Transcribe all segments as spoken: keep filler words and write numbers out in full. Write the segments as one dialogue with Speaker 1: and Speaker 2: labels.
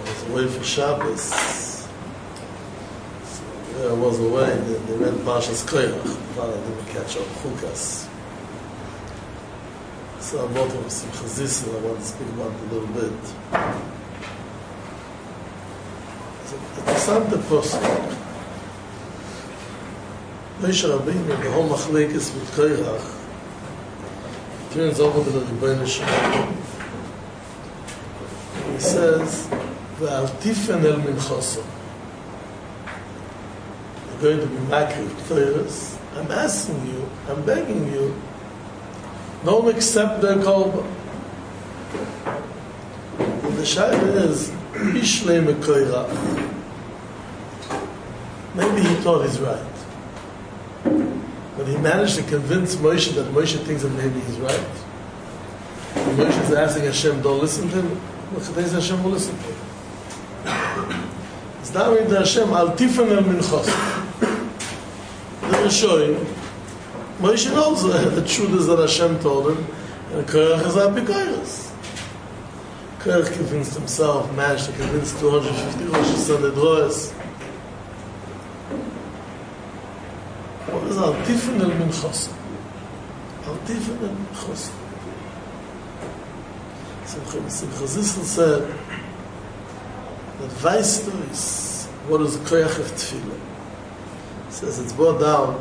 Speaker 1: was away for Shabbos. Where I was away, they, they read Parshas Koyach. But I didn't catch up Chukas. So I'm not going to Simcha Zissel. I want to speak about it a little bit. It's a interessante Posuk. Moshe Rabbeinu, the whole Machlekes with Koyach, turns over to the Rebbeinu Shalom. He says, "Ve'al tifen el minchoso." You're going to be makriv Torahs. I'm asking you, I'm begging you, don't accept their kolba. And the shayla is, Ishlei mekoyrach. Maybe he thought he's right. But he managed to convince Moshe that Moshe thinks that maybe he's right. And Moshe is asking Hashem, don't listen to him. Hashem will listen to him. It's now in the Hashem, Al Tifen El Minchos. The Rishoyim, Moshe knows the truth is that Hashem told him, and Korach is Abi Koyras. Korach convinced himself, managed to convince two hundred fifty Rosh Hashanah. What is Al Tifen El Minchos? Al Tifen El Minchos. Simcha Zissel said that Weistu is what is the Koyach of Tefillah. He says it's brought down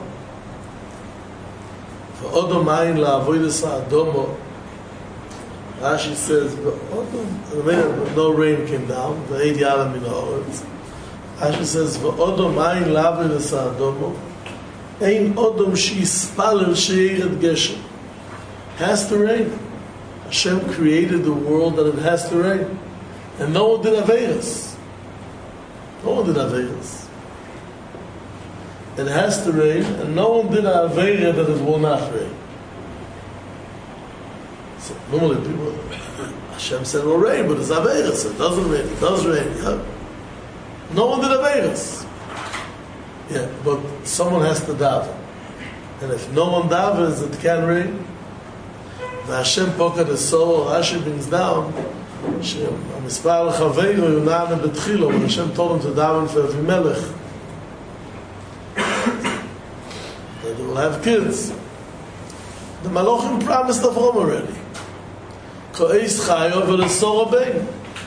Speaker 1: for Odom Ayin LaAvodas Ha'adomo. Rashi says no rain came down. V'eid Yala Min Ha'oretz. Rashi says v'Odom Ayin LaAvodas Ha'adomo Ein Odom She'ispalel She'ered Geshem. Has to rain. Hashem created the world that it has to rain. And no one did Averis. No one did Averis. It has to rain, and no one did Aveira that it will not rain. So normally people, Hashem said it will rain, but it's Averis, so it doesn't rain, it does rain. Yeah? No one did Averis. Yeah, but someone has to daven. And if no one davens, it can rain. The Hashem poker the soul, Rashi brings down, Mispar Chaveiru Yunana Betchilo, when Hashem told him to daven for Avimelech, that they will have kids. The Malachim promised Avram already. Ko'eis Chayo v'lesor Rabbein.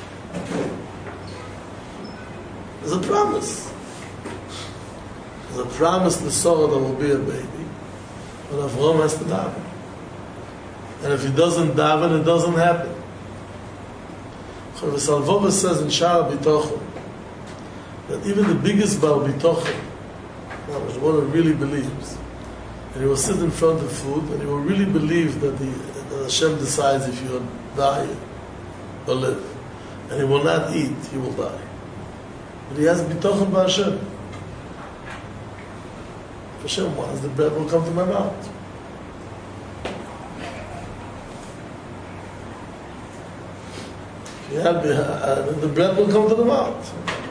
Speaker 1: There's a promise. There's a promise to Sarah there will be a baby, but Avram has to daven. And if he doesn't daven, it doesn't happen. Chavis Alvova says in Shara B'tochim that even the biggest Baal B'tochim, the one who really believes, and he will sit in front of food, and he will really believe that, the, that Hashem decides if you will die or live. And he will not eat, he will die. But he has B'tochim B'Hashem. If Hashem wants, the bread will come to my mouth. Yeah, uh, the bread will come to the mouth.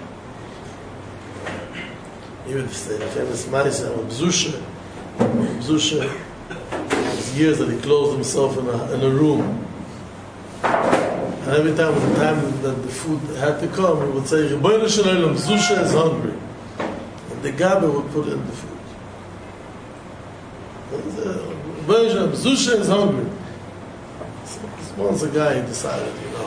Speaker 1: Even the famous Maisa of Bzusha, Bzusha, it was years that he closed himself in a, in a room. And every time, the time that the food had to come, he would say, Rebbeinu Shalom, Bzusha is hungry. And the Gaber would put in the food. Rebbeinu Shalom, Bzusha is hungry. So once a guy, he decided, you know,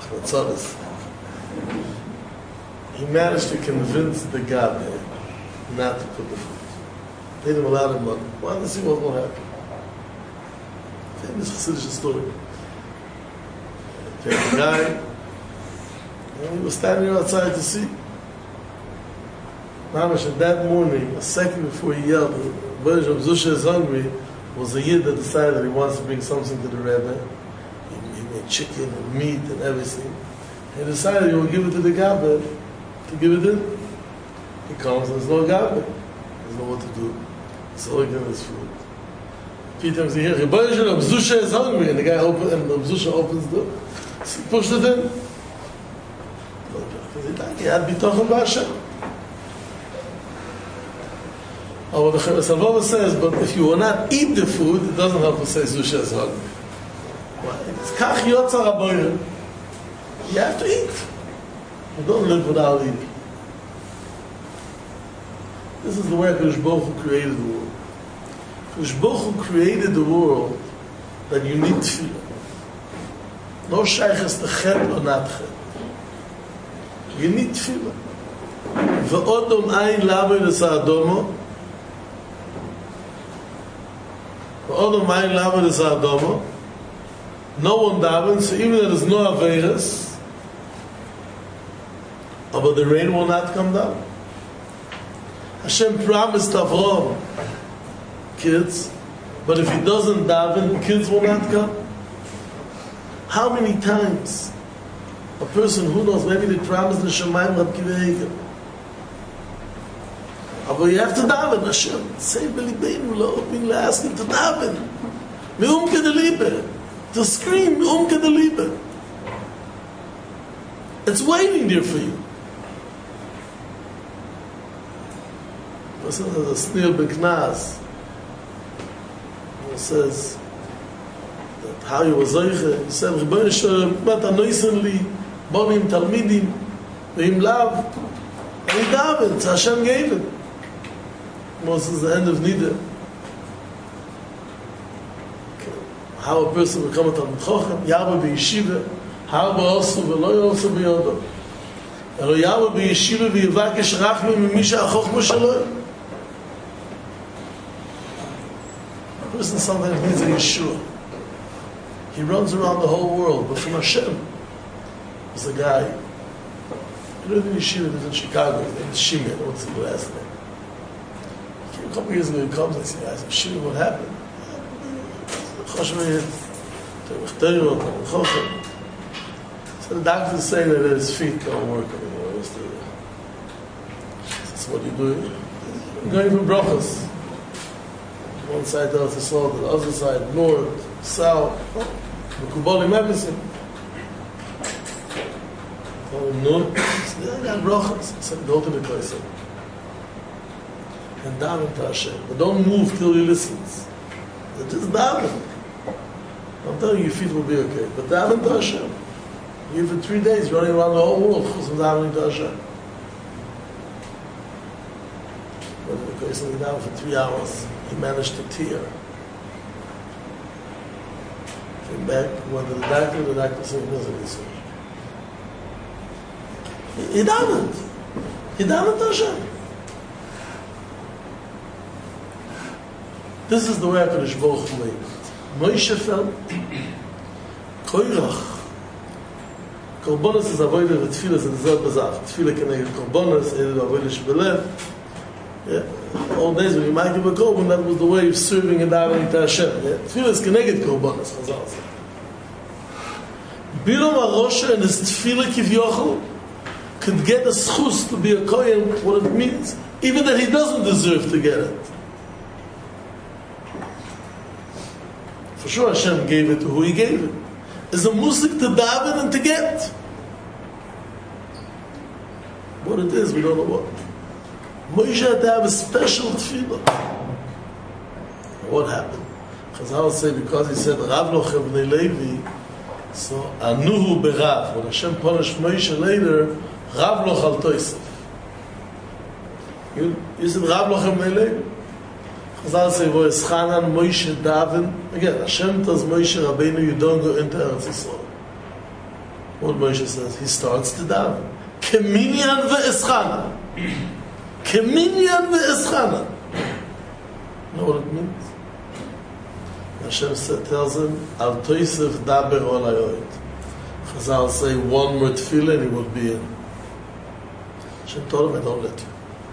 Speaker 1: he managed to convince the Gabe not to put the food. They didn't allow him money. Wanted to see what will happen. Famous Chassidish story. Came the guy, and he was standing outside to see. Mamash, at that morning, a second before he yelled, the version of Zusha is hungry, was a Yid that decided that he wants to bring something to the Rebbe. Chicken and meat and everything. He decided he will give it to the Gaber to give it in. He comes and there's no Gaber. He doesn't know what to do. So he gives his food. Three times he hears, Rebbeinu Shalom, Bzusha is hungry. And the guy opens, and the Bzusha opens the door. So he pushed it in. He had B'tochim B'Hashem. Oh, the Chavis Alvova says, but if you will not eat the food, it doesn't help to say Bzusha is hungry. It's kach yotzar haboyer. You have to eat. You don't live without eating. This is the way HaKadosh Baruch Hu created the world. HaKadosh Baruch Hu created the world that you need tefillah. No shaykhs to chet or not chet. You need tefillah. V'odom ayin labo l'sa adomo. V'odom ayin labo l'sa adomo. No one davens, so even if there is no averas, but the rain will not come down. Hashem promised Avraham kids, but if he doesn't daven, kids will not come. How many times a person who knows, maybe they promised the Shemayim Rab Kiva Eiger. But you have to daven, Hashem. Say b'libeinu la'opin ask him to daven. Me'umke de libe. To scream, me'umke de libe. It's waiting there for you. Listen to the Snir B'Knaz. He says that how he was Zoiche. He said, Rebbeinu Shalom, but anoisen li, bonim talmidim, ve'im lav. And he davened, so Hashem gave it. Most is the end of Nida. How a person will come to Talmud Chochem, Yaba b'yeshiva, how ba'osu v'lo yosu b'yodo. And Yaba b'yeshiva v'yivakesh rachmim m'misha achochma shalom. A person sometimes needs a Yeshua. He runs around the whole world, but from Hashem, there's a guy. He lived in Yeshiva, lives in Chicago, his name is Shimon, what's his last name? A couple years ago he comes and says, I said, Shimon, what happened? So the doctor's saying that his feet don't work anymore. That's what you do. I'm going for brachas. One side does the soul, the other side, north, south. The Kubbalim medicine. Oh, no. I got brachas. I said, go to the place. And daven to Hashem. But don't move till he listens. Just daven. I'm telling you, your feet will be okay. But daven to Hashem. You for three days running around the whole world because of davening to Hashem. But because he davened for three hours, he managed to tear. Came back, went to the doctor, the doctor said he doesn't need surgery. He davened. He davened to Hashem. This is the way HaKadosh Baruch Hu made it. Moshe felt koirach. Korbanos is avodah and tefillah is the zot bazaf. Tefillah keneged korbanos, eded avodah shebelev. Yeah, all days when you might give a korban, that was the way of serving and davening to Hashem. Yeah, tefillah is keneged korbanos. Chazal said. Bilam HaRosha and his tefillah kivyochel could get a schus to be a kohen. What it means, even that he doesn't deserve to get it. For sure Hashem gave it to who He gave it. It's a musik to daven and to get. What it is, we don't know what. Moshe had to have a special tefillah. What happened? Chazal say because he said Rav Lochem Bnei Levi, so Anuhu Berav. When Hashem punished Moshe later, Rav Loch Al Toisef. You, you said Rav Lochem Bnei Levi. Chazal say, "Vo eschanan Moshe daven." Again, Hashem tells Moshe Rabbeinu, "You don't go into Eretz Yisrael." What Moshe says, he starts to daven. Keminyan ve'eschanan. Keminyan ve'eschanan. You know what it means? Hashem said, tells him, "Al toisef daber ol hayoid." Chazal say, one more tefillah and he will be in. Hashem told him, "I don't let you."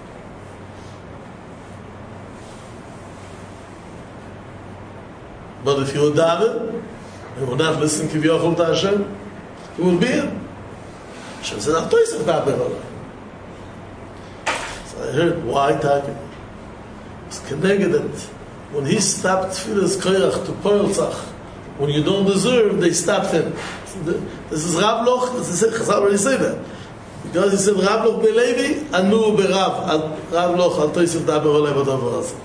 Speaker 1: But if you will daven, and will not listen to Hashem, you will be in. Hashem said, "I'll tell you something." So I heard, why talking? It's connected that when he stopped Tfilas Koyrach to Poilzach, when you don't deserve, they stopped him. This is Rav Loch, this is Chazal already say that. Because he said, Rav Loch Belevi, Anu Berav, Rav Loch, Al Toisef Daber Olei Badavar Azah.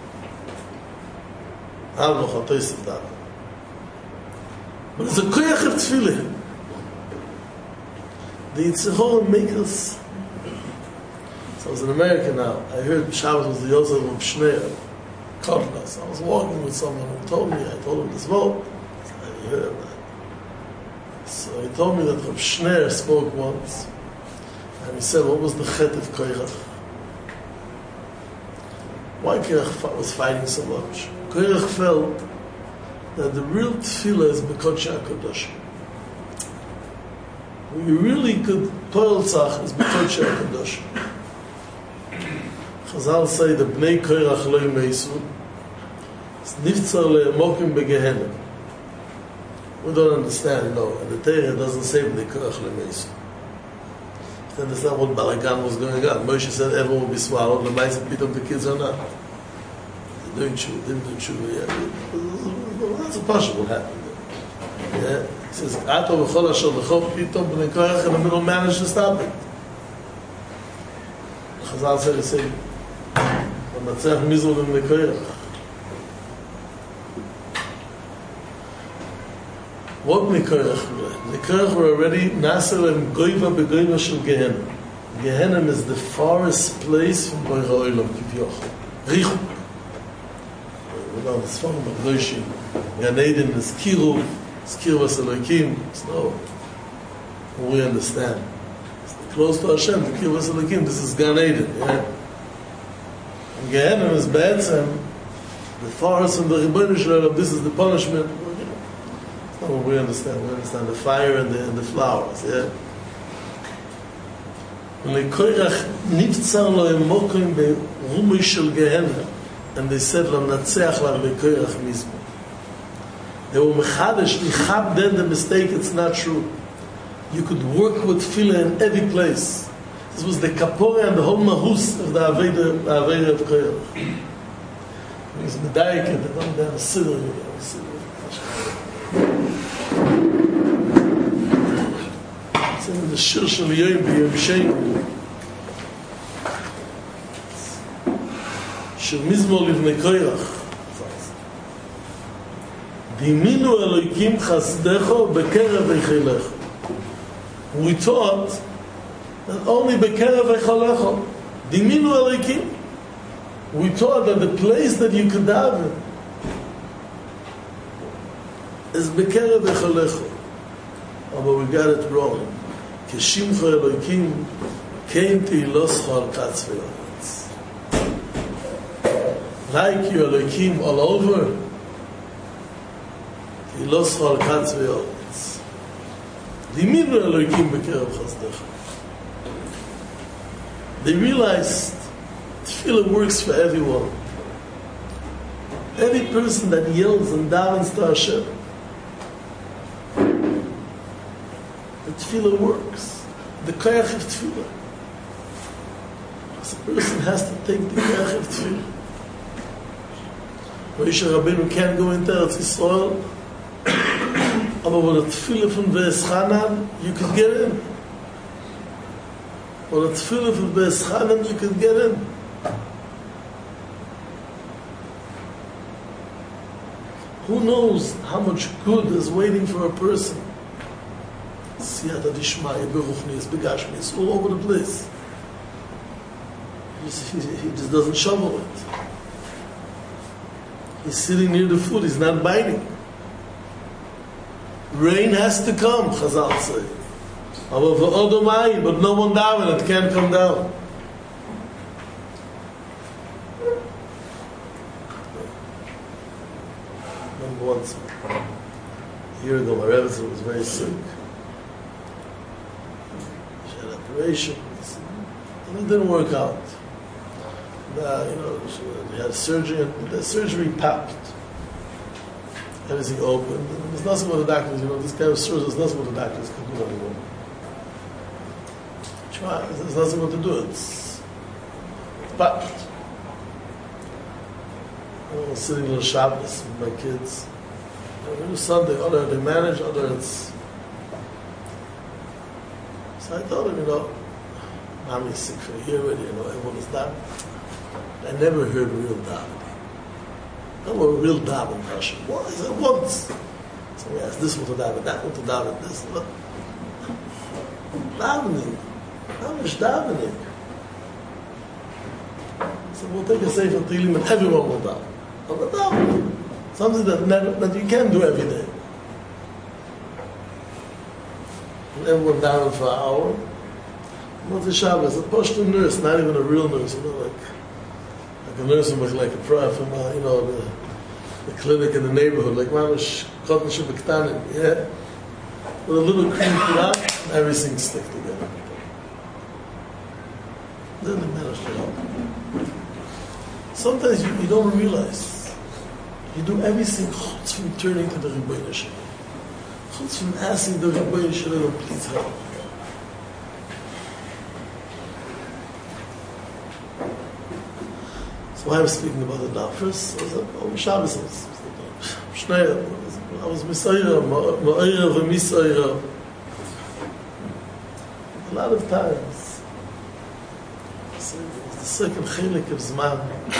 Speaker 1: Rav Loch, Al Toisef Daber. But it's a koyach of tefillah. The Yitzhahor make us. So I was in America now. I heard Shabbos was the Yosef of Shneir, Kotlas. I was walking with someone who told me, I told him this vote. So I heard that. So he told me that Rav Shneir spoke once, and he said, what was the chet of Koirach? Why Koirach was fighting so much? Koirach felt that the real tefillah is B'Kodesh HaKadosh. Where you really could toil tzach is B'Kodesh HaKadosh. Chazal say the Bnei Koirach lo yimeisu, it's niftzar le'emokim begehenim. We don't understand, you know, and the Torah doesn't say Bnei Koirach lo yimeisu. You understand what balagan was going on. Moshe said everyone will be swallowed, the mice and pitom the kids are not. They doing tshuva, didn't do tshuva yet. That's a passion what happened there. Yeah? He says, Ato v'chol asher l'chov pitom Bnei Koirach, and the middle managed to stop it. Chazal said, he said, V'natzach mizul Bnei Koirach. What Bnei Koirach were? Bnei Koirach were already Nasser and Goiva begoiva shel Gehenna. Gehenna is the farthest place from Boire Olam, Kivyochel. Richuk. We know this from Magdoshim. Gan Eden is Kiruv, it's Kirvas Elokim. It's no. We understand. It's close to Hashem, the Kirvas Elokim. This is Gan Eden. Yeah? And Gehenna is Be'etzem, the farthest from the Ribono Shel Olam. This is the punishment. Oh, we understand. We understand the fire and the, and the flowers. Yeah. And they said, they were mechadish. Then the mistake. It's not true. You could work with tefillah in every place. This was the kapora and the whole mahus of the aveda, the aveda of Koirach. He's medayik and they don't have a siddur. In the Shir Shel Yoim B'Yom Sheinu Shir Mizmor Livnei Koirach Diminu Elokim Chasdecho Bekerev Eichelecho. We taught that only Bekerev Eichelecho Diminu Elokim. We taught that the place that you could daven is Bekerev Eichelecho. Oh, but we got it wrong. Keshimcha Elokim came to Iloscha al Katz Ve'oretz. Like you Elokim all over, Iloscha al Katz Ve'oretz. Diminu Elokim Bekerev Chasdecha. They realized tefillah works for everyone. Every person that yells and davens to Hashem, tefillah works. The koyach of tefillah. So a person has to take the koyach of tefillah. Moshe Rabbeinu can't go into Eretz Yisrael, but with a tefillah from Beis Chanan, you could get in. With a tefillah from Beis Chanan, you could get in. Who knows how much good is waiting for a person? Siyata Dishmaya, Beruchnis, Begashmis, all over the place. He, he, he just doesn't shovel it. He's sitting near the food, he's not biting. Rain has to come, Chazal say. But no one down, it can't come down. Remember once, a year ago, my Rebbe was very sick. Operations, and it didn't work out. The, you know, they had surgery, and the surgery popped. Everything opened. And there's nothing what the doctors, you know, this kind of surgery, there's nothing what the doctors can do anymore. Try, there's nothing what to do. It's, it's popped. I was sitting in the Shabbos with my kids. Every Sunday, other they manage, other it's. So I told him, you know, Mommy's sick for a year already, you know, everyone is davening. I never heard real davening. Never real davening in Russia. What? I said, once. So we asked this one to daven, that one to daven, this. Look. davening. Mamish davening. So we'll take a Sefer Tehillim and everyone will daven. But davening. Something that, never, that you can do every day. And everyone daven for an hour. What's the Shabbos? A Pashto nurse, not even a real nurse, you know, like like a nurse with like a prophet from, uh, you know, the, the clinic in the neighborhood, like Mamish Cotton Shubaktanim, yeah? With a little cream put on, everything stick together. Then the manage to help. Sometimes you, you don't realize. You do everything chutz from turning to the Rebbeinu Shalom. Chutz from asking the Rebbeinu Shalom, please help. So I was speaking about the Nafris. I was like, oh, Shabbos, I was Shnei, I was Misayra, Ma'ayra v'Misayra. A lot of times, so it's the second chelik of Zman.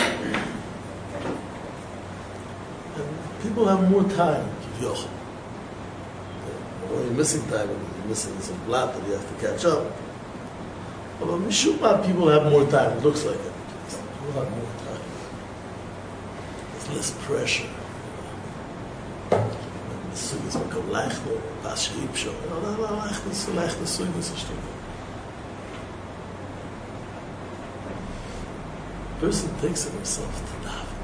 Speaker 1: And people have more time, Kivyochel. When you're missing time, you're missing some blot that you have to catch up. But Mishuma, people have more time, it looks like it. People have more time. There's less pressure. The sugyas become leichter, pas sheipsho. No, no, no, leichter, so leichter sugyas a stuk. The person takes it himself to daven.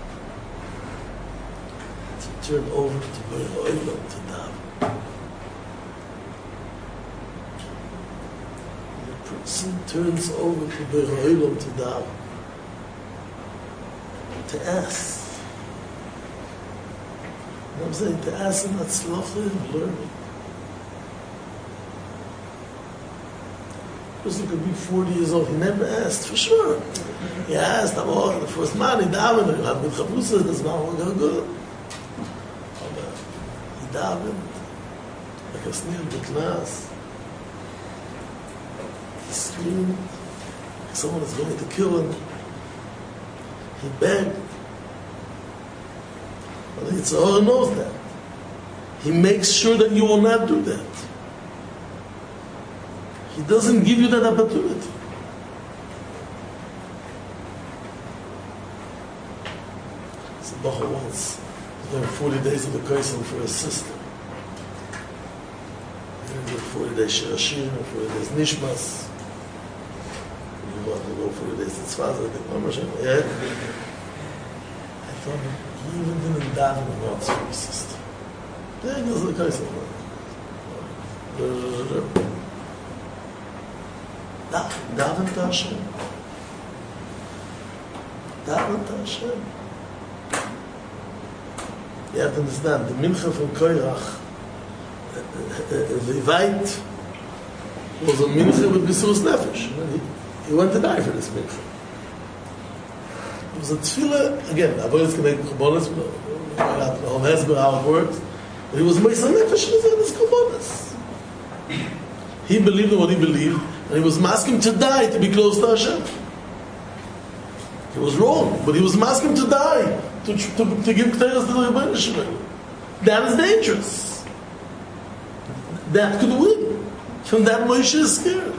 Speaker 1: To turn over to Borei Olam to daven. The person turns over to Borei Olam to daven. To ask. You know what I'm saying? To ask him that's lovely and learning. A person could be forty years old, he never asked, for sure. He asked, I'm all, the first man, he davened, he had good chavrusa, this man will go good. He davened, like a snil b'knas. He screamed, like someone is going to kill him. He begged. The Yetzer Hara knows that. He makes sure that you will not do that. He doesn't give you that opportunity. So Bacha once was doing forty days of the Kaisel for his sister. He did forty days Shirashim and forty days Nishmas. He wanted to go forty days Tzfaz, I think, Mama Shem, yeah. I told him, he even didn't daven once for his sister. There goes the Kaisel. Daven to Hashem. Daven to Hashem. You have to understand, the Mincha from Koirach, the Vivait, was a Mincha with B'surus Nefesh. He went to die for this Mincha. It was a tefillah, again, Avodas can make Chabonis, the whole Hezbollah, how it works. But he was Meisa Nefesh in his Chabonis. He believed in what he believed, and he was masking to die to be close to Hashem. He was wrong, but he was masking to die to, to, to give Keteiras to the Rebbeinu Shalom. That is dangerous. That could win. From that, Moshe is scared.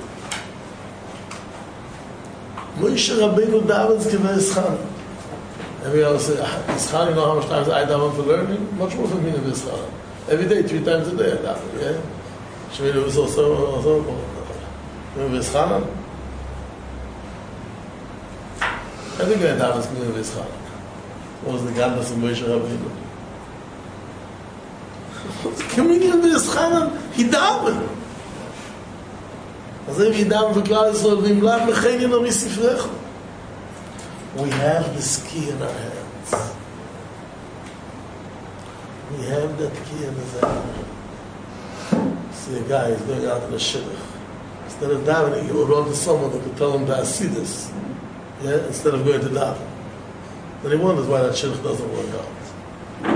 Speaker 1: Moshe Rabbeinu davens kivei Eschan. Every other say, Eschan, you know how much times I daven for learning? Much more than me in Eschan. Every day, three times a day I daven, yeah? Shemini was also, also, remember Eschan? Every day I davens kivei Eschan. What was the Gandas of Moshe Rabbeinu? Coming in the Eschan, he daven. As if he daven for Klal Yisrael, v'imlach mechein yino misifrecha. We have this key in our hands. We have that key in his hand. See a guy, he's going out in a shidduch. Instead of davening, he will run to someone that could tell him to see this. Yeah? Instead of going to daven. Then he wonders why that shidduch doesn't work out.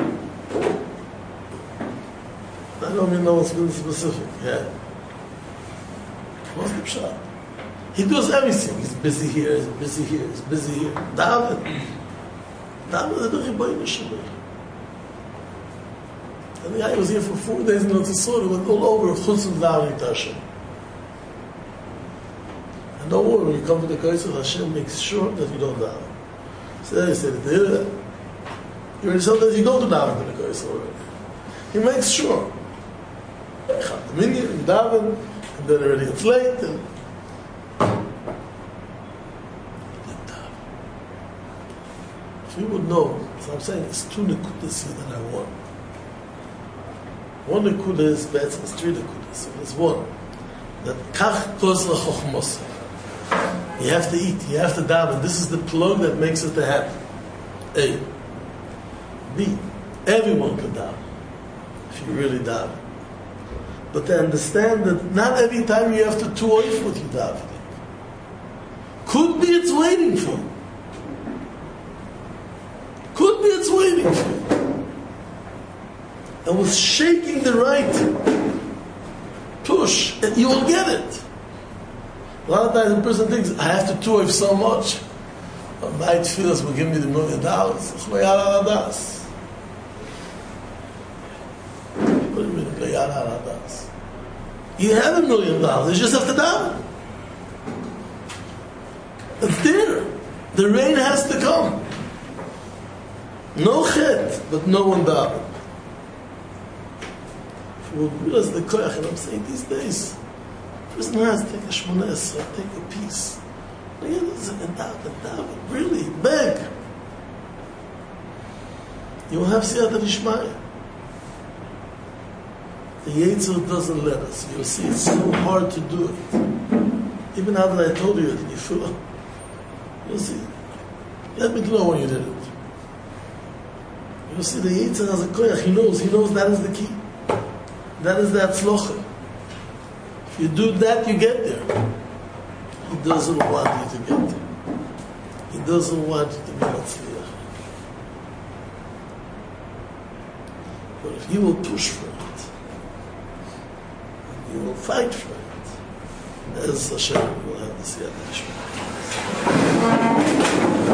Speaker 1: I don't even know what's been specific. Yeah. What's the pshat? He does everything. He's busy here, he's busy here, he's busy here. David. David is the Rebbeinu Shalom. And the guy was here for four days in Eretz Yisrael, he went all over, chutz and davening to Hashem. And don't worry, when you come to the Kosher, Hashem makes sure that you don't daven. So he said, you already said that you go to daven to the Kosher already. He makes sure. You have the minyan, you daven, and then already it's late, and if you would know, so I'm saying it's two nekudas here that I want. One nekuda is better, it's three nekudas. So there's one. That kach kozla chochmos. You have to eat, you have to daven. This is the plug that makes it to happen. A. B. Everyone can daven. If you really daven. But to understand that not every time you have to two oif what you davening. Could be it's waiting for you. Could be it's waiting for you. And with shaking the right push, and you will get it. A lot of times a person thinks, I have to two oif so much. My tefillas will give me the million dollars. What do you mean, you have a million dollars, you just have to daven. It's there. The rain has to come. No chet, but no one daven. If you would realize the koyach, and I'm saying these days, a person has to take a shmona esrei, take a piece. And daven, daven, really, beg. You will have siyata d'ishmaya. The Yetzer doesn't let us. You'll see it's so hard to do it. Even now that I told you it, you feel, you'll see. Let me know when you did it. You'll see the Yetzer has a koyach. He knows. He knows that is the key. That is the atzlocha. If you do that, you get there. He doesn't want you to get there. He doesn't want you to be matzliach. But if you will push for it, you will fight for it, as Hashem will have the siyata d'ishmaya.